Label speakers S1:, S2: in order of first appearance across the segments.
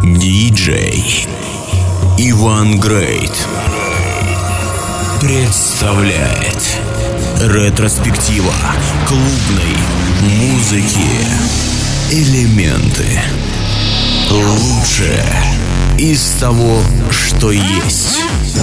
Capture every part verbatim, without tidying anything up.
S1: диджей Иван Грейт представляет ретроспектива клубной музыки. Элементы. Лучшее из того, что есть.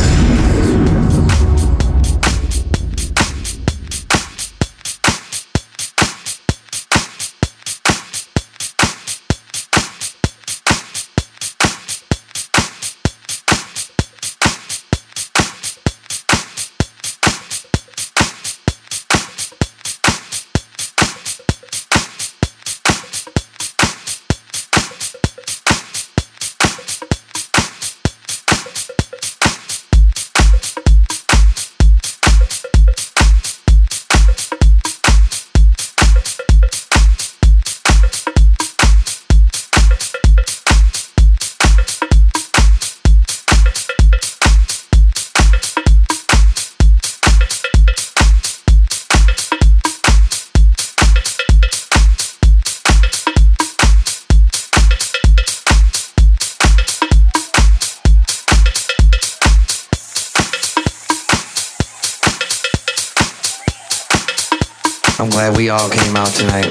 S2: I'm glad we all came out tonight.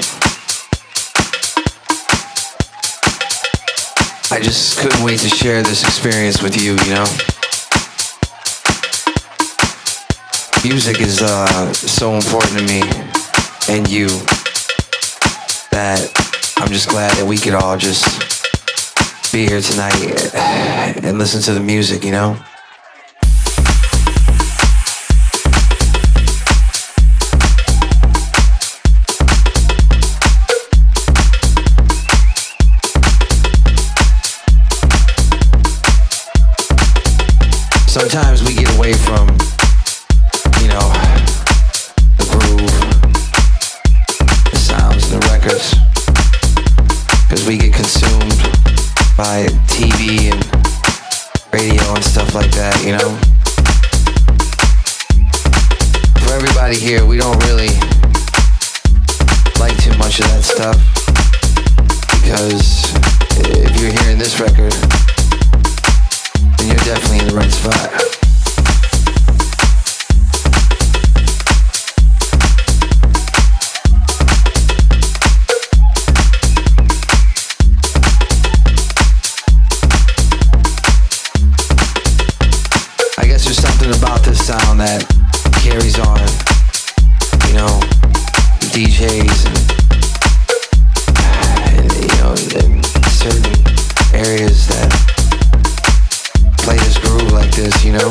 S2: I just couldn't wait to share this experience with you, you know? Music is uh, so important to me and you that I'm just glad that we could all just be here tonight and listen to the music, you know? Sometimes we get away from, you know, the groove, the sounds, and the records, because we get consumed by T V and radio and stuff like that, you know. For everybody here, we don't really like too much of that stuff, because if you're hearing this record, then you're definitely in the right spot. I guess there's something about this sound that carries on, you know, D Js and, and you know, in certain areas that play this groove like this, you know?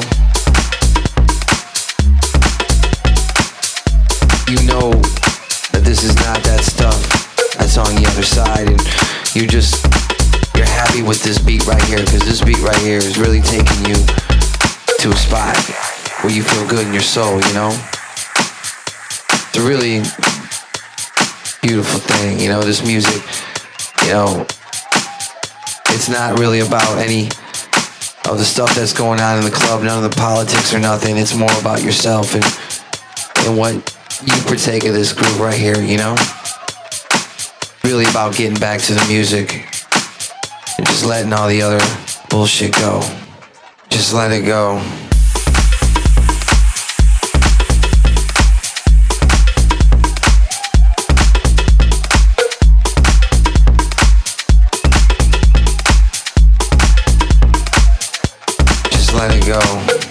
S2: You know that this is not that stuff that's on the other side, and you just, you're happy with this beat right here, because this beat right here is really taking you to a spot where you feel good in your soul, you know? It's a really beautiful thing, you know, this music, you know, it's not really about any of the stuff that's going on in the club, none of the politics or nothing. It's more about yourself and and what you partake of this groove right here, you know? Really about getting back to the music and just letting all the other bullshit go. Just let it go. Let it go.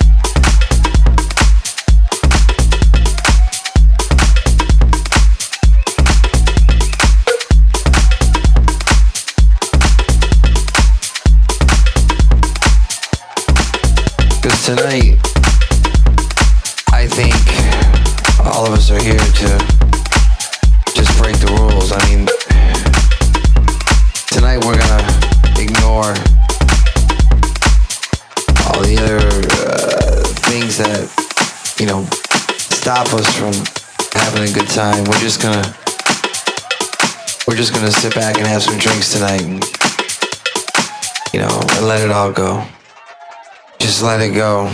S2: Because tonight, I think all of us are here to just break the rules. I mean, tonight we're gonna ignore all the other uh, things that, you know, stop us from having a good time. We're just gonna, we're just gonna sit back and have some drinks tonight, and, you know, and let it all go. Just let it go.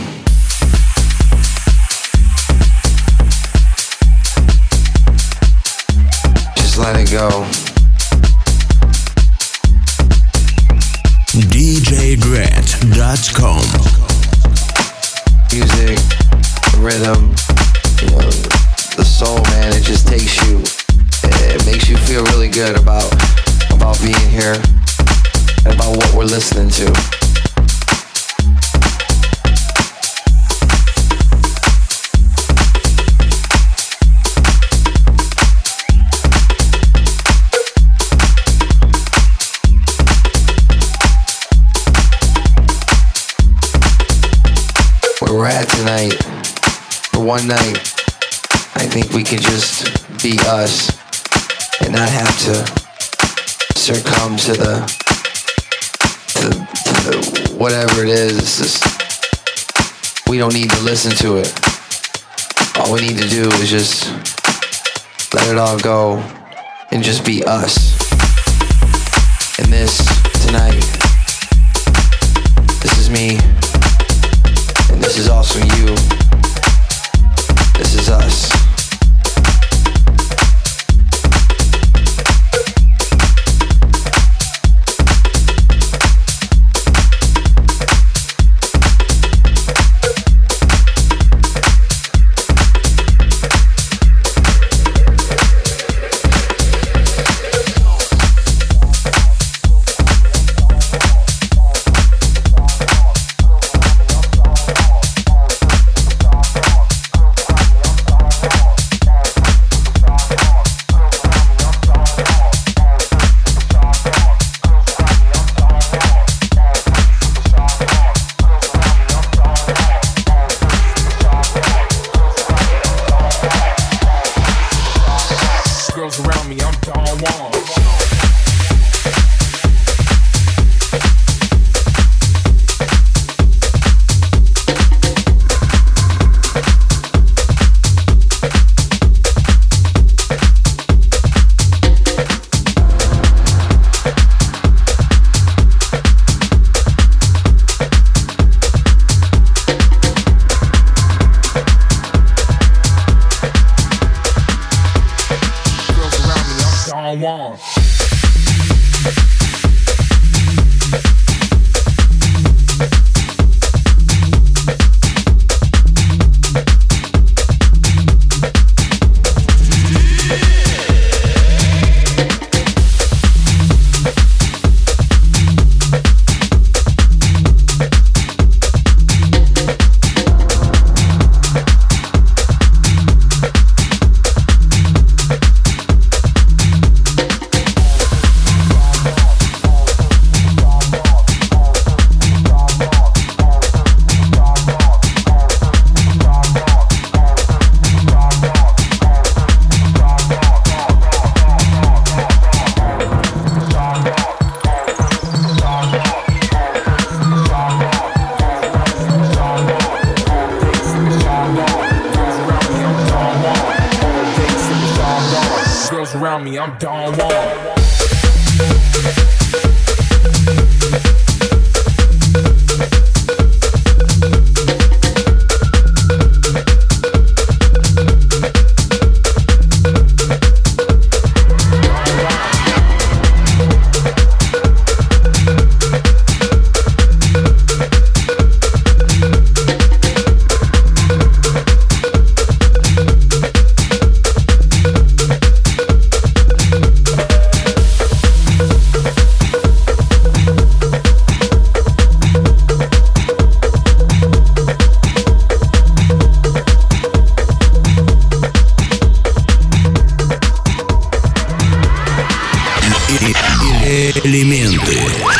S2: Just let it go.
S1: D джей грэд точка ком.
S2: Music, the rhythm, you know, the soul, man, it just takes you, it makes you feel really good about about being here and about what we're listening to. Where we're at tonight, for one night, I think we can just be us and not have to succumb to the, to the, to the whatever it is. It's just, we don't need to listen to it. All we need to do is just let it all go and just be us. And this tonight, this is me. And this is also you. This is us.
S3: Around me, I'm Don Juan.
S1: Элементы.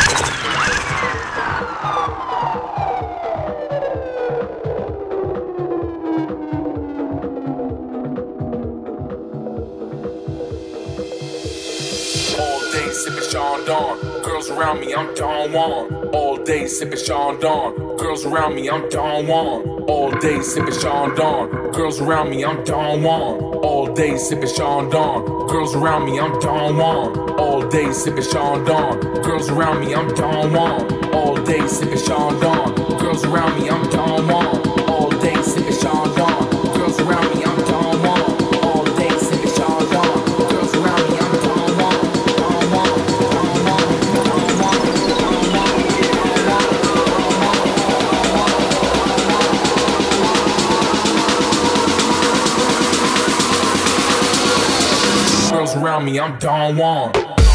S3: Sipping Sean Dawn, girls around me, I'm Don Juan. All day sipping Sean Dawn, girls around me, I'm Don Juan. All day sipping Sean Dawn, girls around me, I'm Don Juan. All day sipping Sean Dawn, girls around me, I'm Don Juan. All day sipping Sean Dawn, girls around me, I'm Don Juan. All day sipping Sean Dawn, girls around me, I'm Don Juan. All day sipping Sean Dawn, girls around me, I'm Don Juan. All day sipping Sean Dawn, girls around me, I'm Don Juan. Don Juan, Don Juan, Don Juan, Don Juan. around me, I'm Don Juan.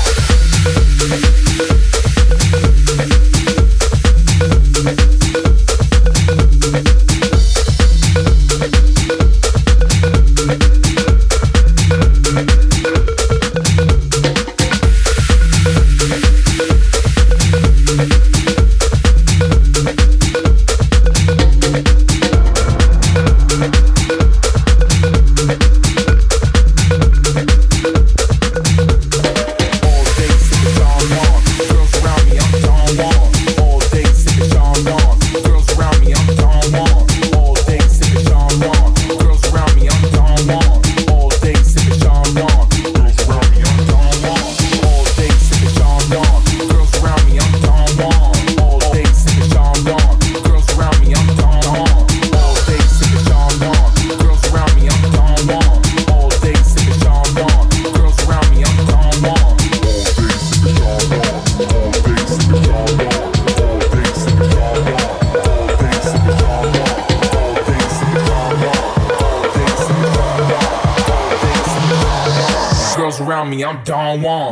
S3: Around me, I'm Don Juan.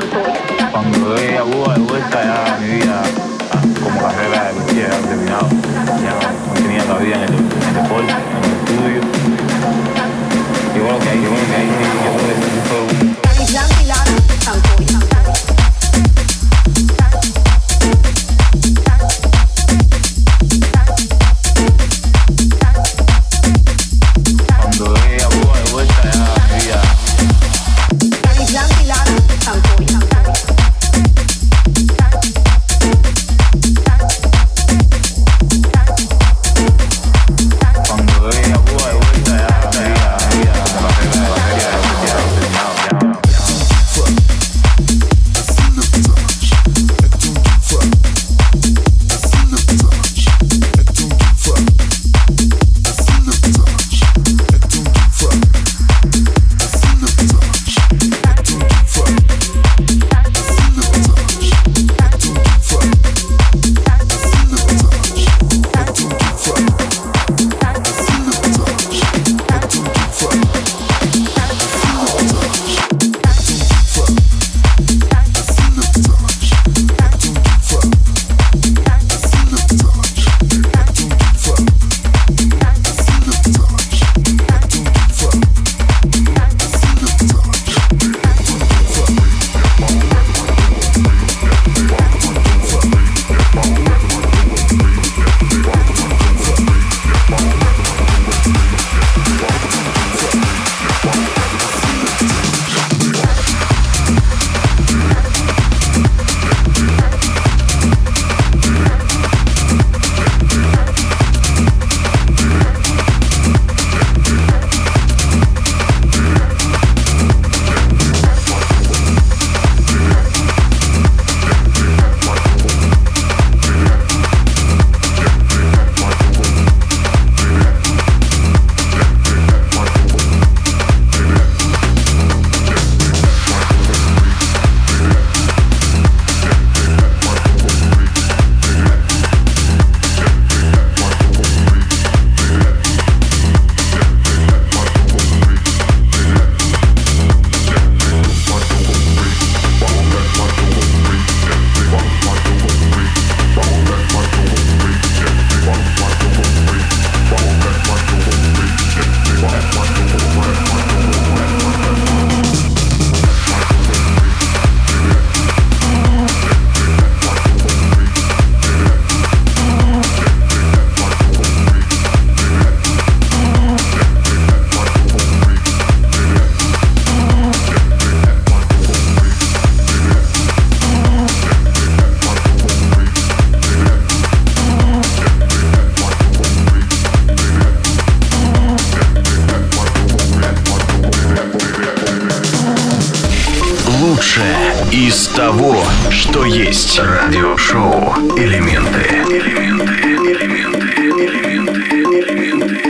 S4: Cuando doy a Cuba de vuelta ya mi vida ah, como carrera de policía ha terminado. Ya no tenía cabida en el, en el deporte, en el estudio. Y bueno, que ahí, bueno, que ahí yo creo que eso fue un...
S1: Из того, что есть. Радиошоу «Элементы». Элементы. Элементы. Элементы. Элементы.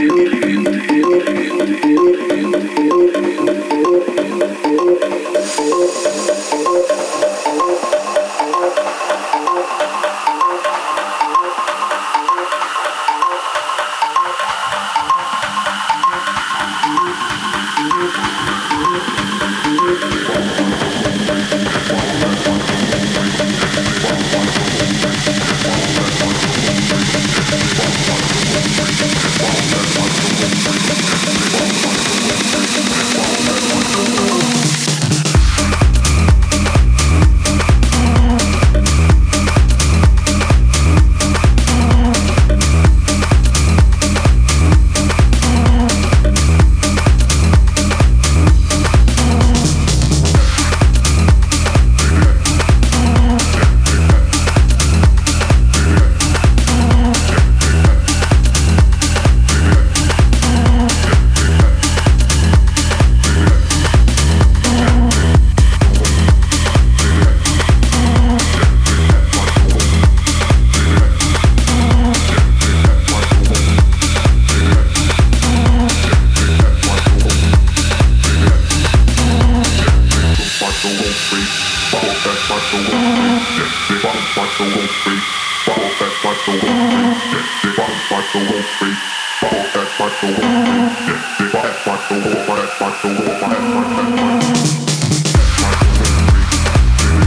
S5: We'll be right back.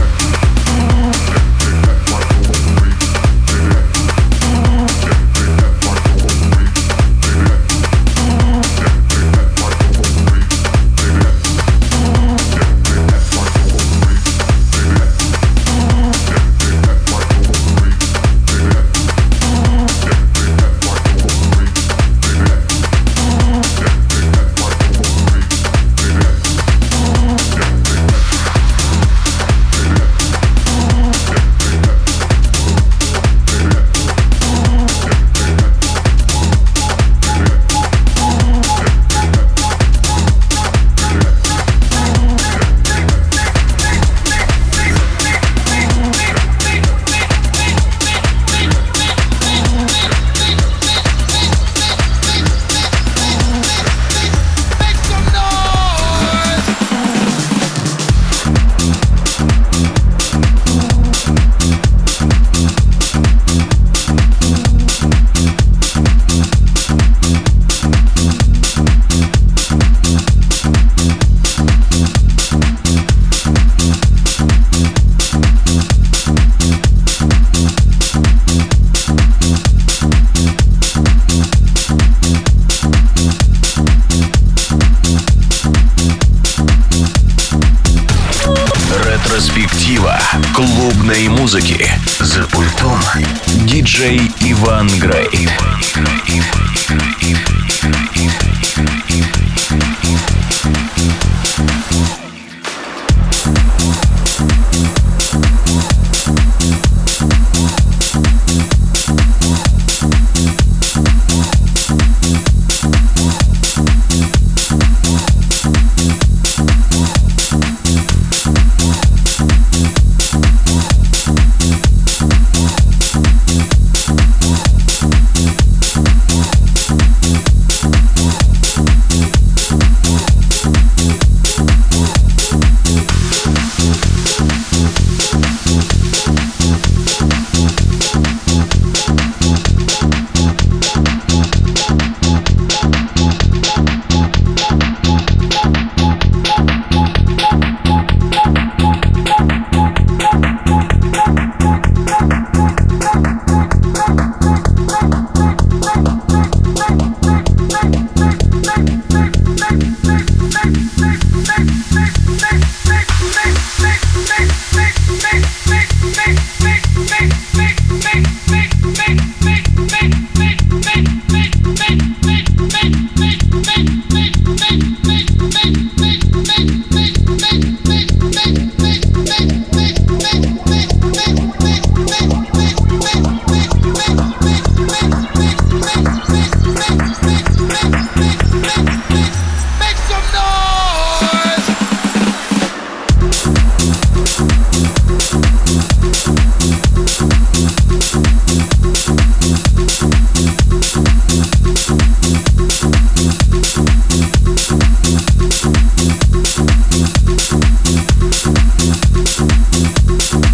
S1: клубной музыки. За пультом диджей Иван Грей.
S5: We'll be right back.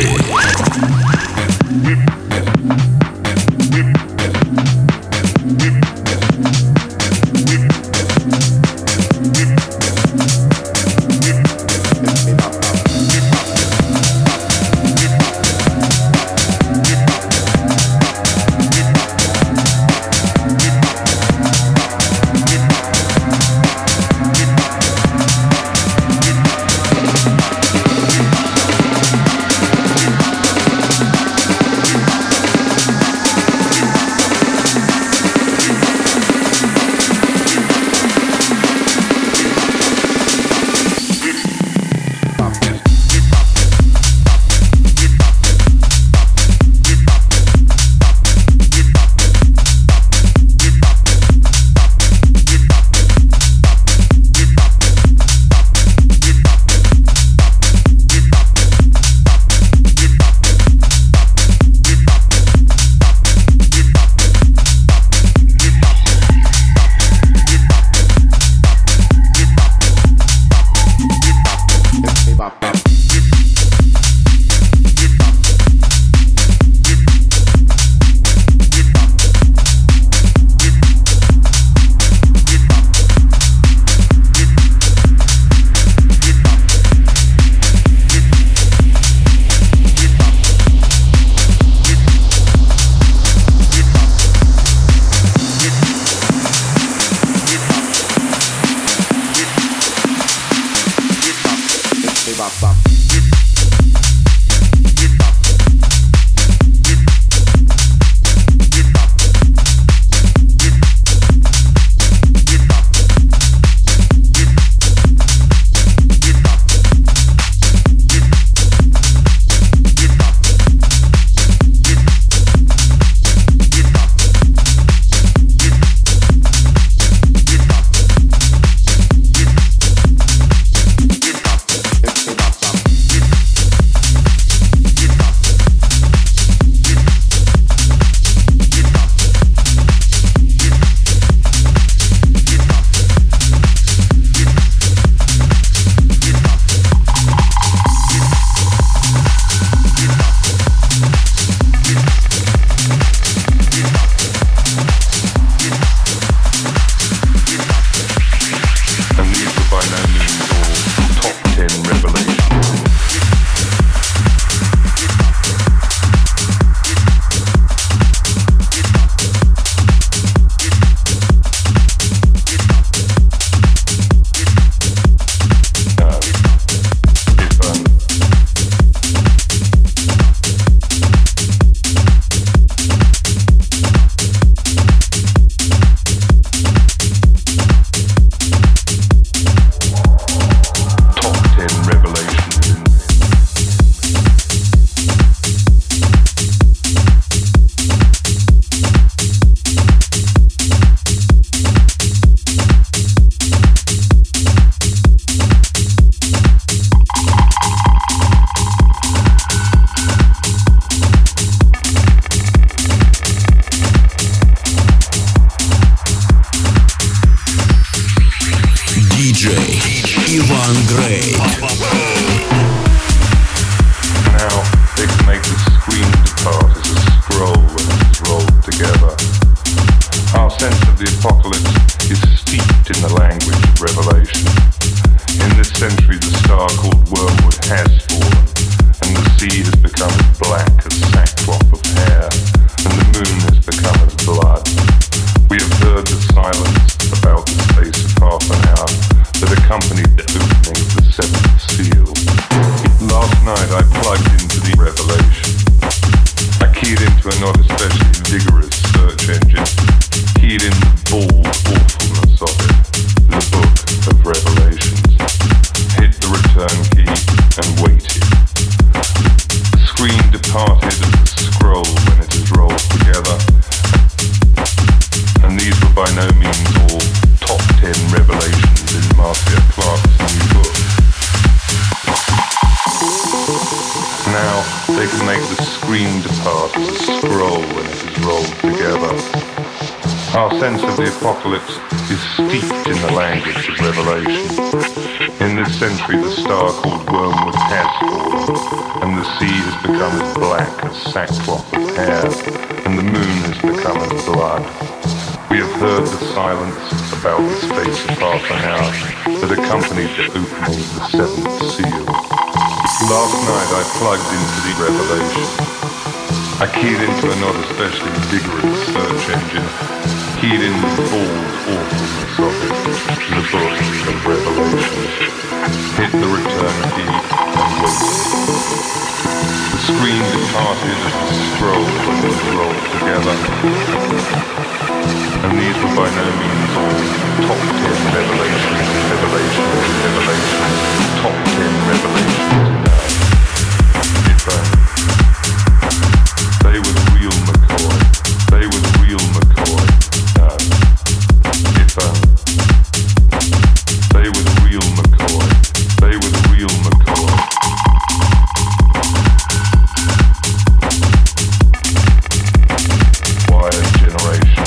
S1: Рекорды. Иван Грей.
S6: Now they can make the screen depart as a scroll when it is rolled together. Our sense of the apocalypse is steeped in the language of Revelation. In this century the star called Wormwood has fallen, and the sea has become as black as sackcloth of hair, and the moon has become as blood. We have heard the silence about the space of half an hour that accompanied the opening of the seventh seal. Last night I plugged into the Revelation. I keyed into a not especially vigorous search engine, keyed in the bald awfulness of it, the book of Revelations, hit the return key and waited. The screen departed as a scroll when it is rolled together, and these were by no means all top ten revelations in Marcia Clark's new book. Now they can make the screen depart as a scroll when it is rolled together. Our sense of the apocalypse is steeped in the language of Revelation. In this century, the star called Wormwood has fallen, and the sea has become as black as sackcloth of hair, and the moon has become as blood. We have heard the silence about the space of half an hour that accompanied the opening of the seventh seal. Last night I plugged into the Revelation. I keyed into a not especially vigorous search engine, keyed in the bald awfulness of it, the book of Revelation, hit the return key and waited. The screen departed as the scroll was rolled together, and these were by no means all top ten revelations, revelations, revelations, top ten revelations. If only. They were the real McCoy. They were the real McCoy. No. If only. They were the real McCoy. They were the real McCoy. Wired generation.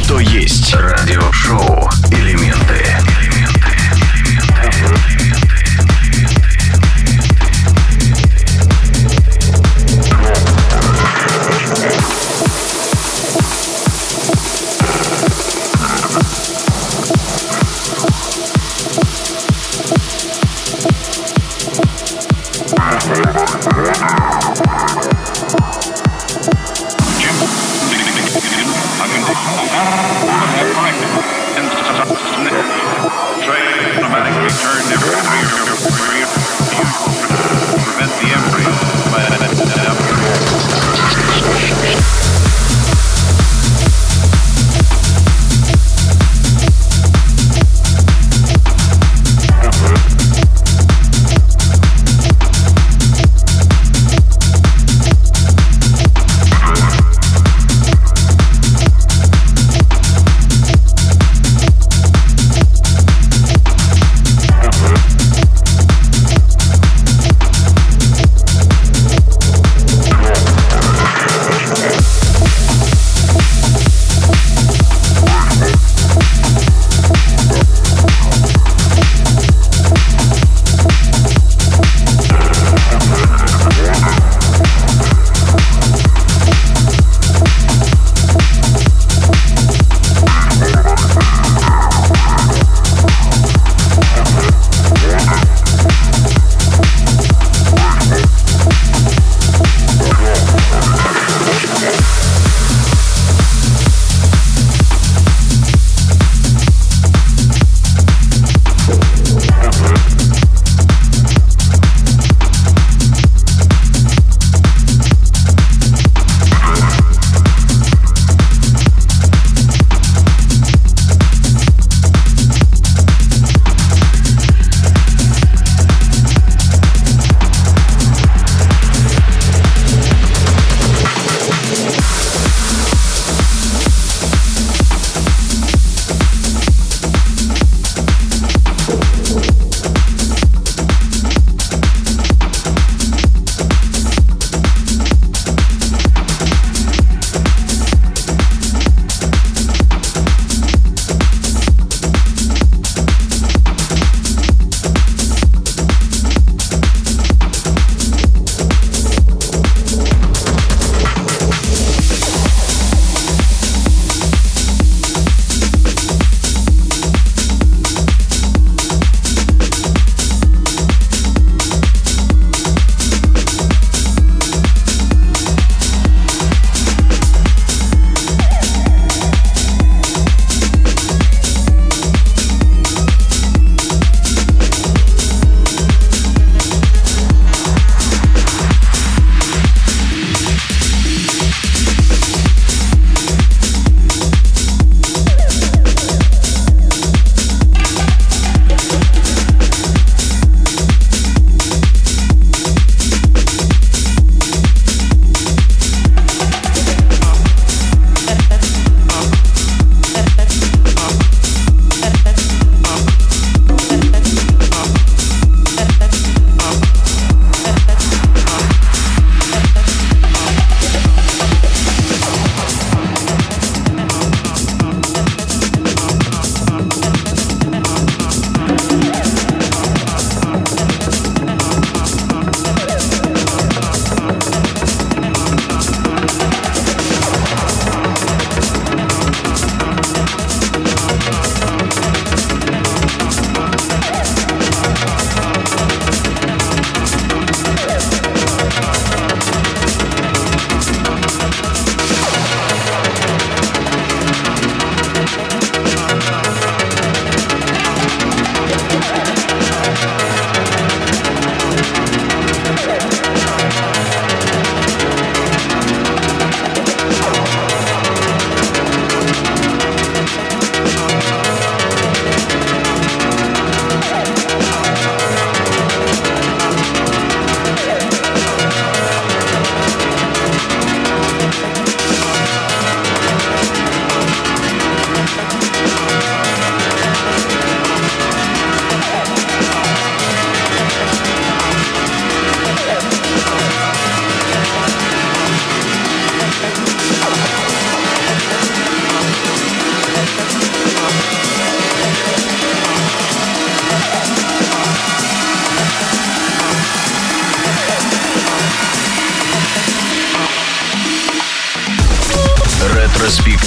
S1: что есть.
S7: Радиошоу «Элементы».
S5: I'm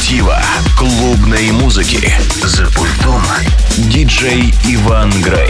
S7: альтернатива клубной музыки. За пультом диджей Иван Грей.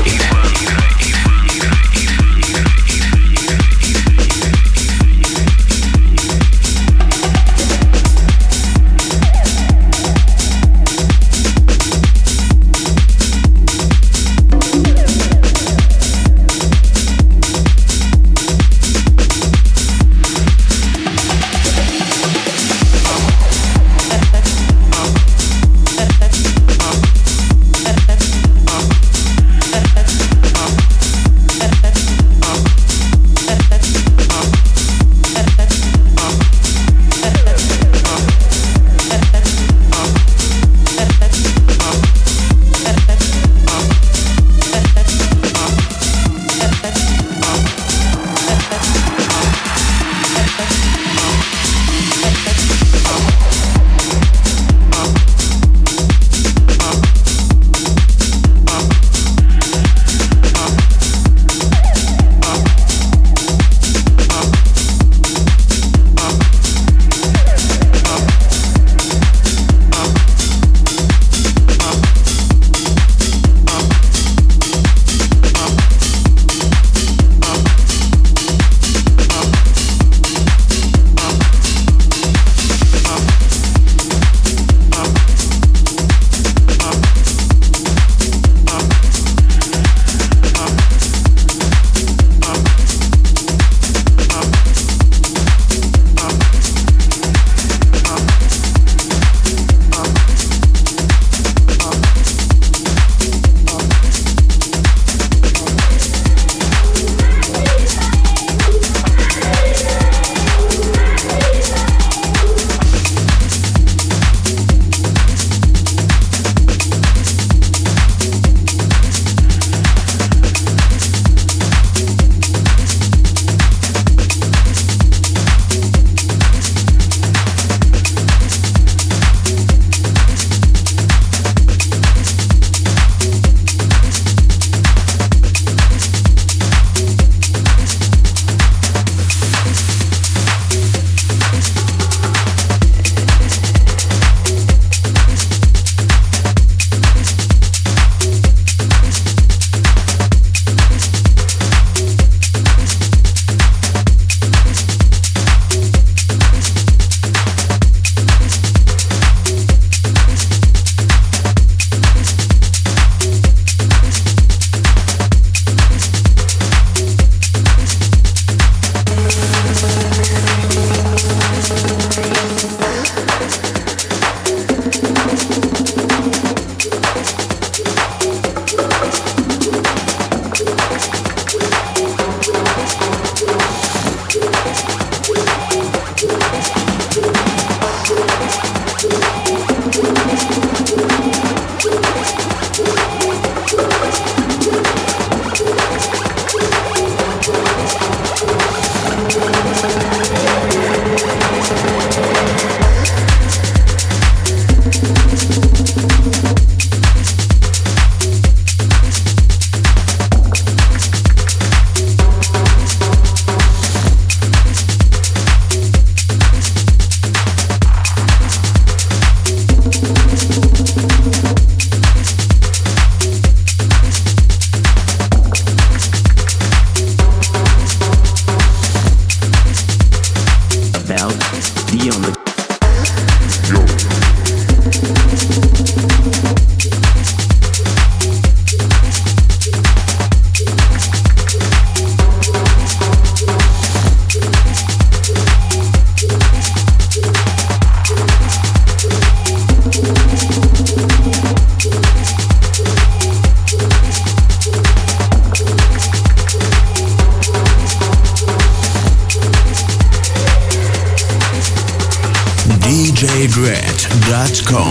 S1: ди джей грэд точка ком.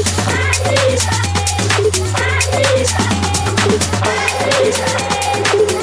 S8: We'll be right back.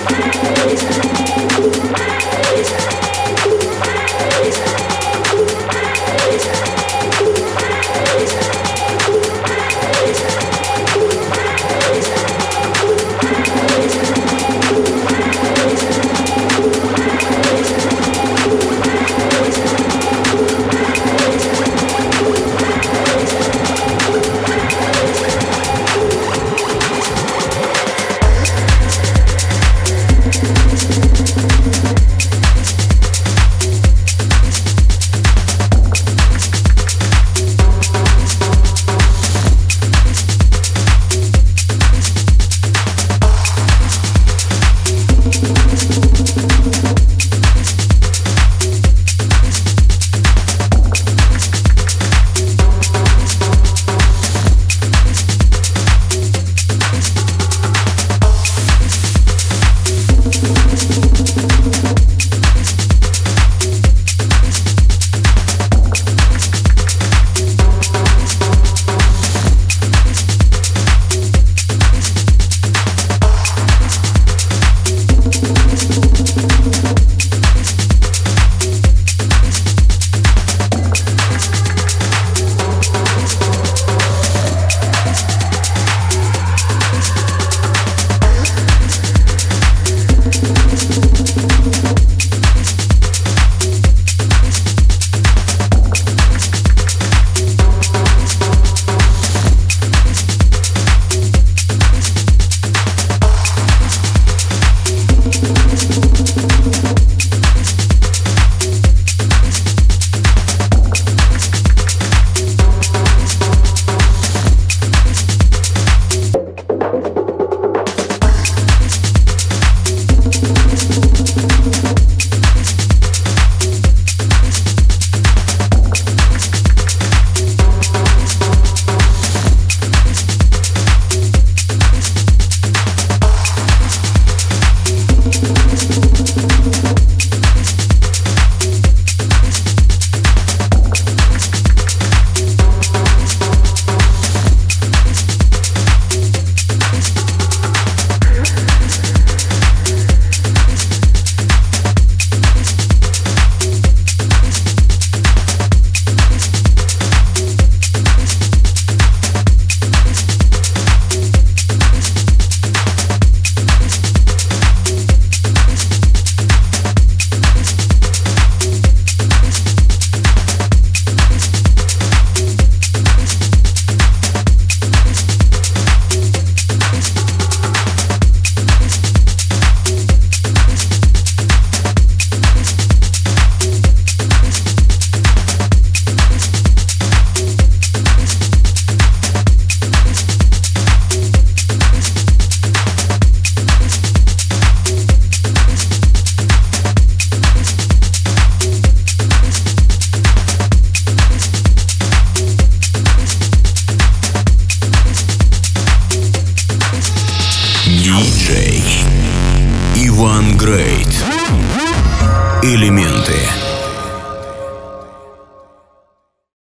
S1: диджей Иван Грейт. Элементы.